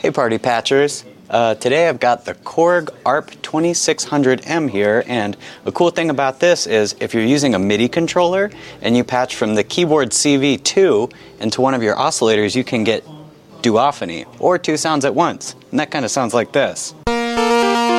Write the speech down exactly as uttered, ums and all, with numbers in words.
Hey Party Patchers! Uh, today I've got the Korg A R P twenty-six hundred M here, and the cool thing about this is if you're using a MIDI controller and you patch from the keyboard C V two into one of your oscillators, you can get duophony, or two sounds at once, and that kind of sounds like this.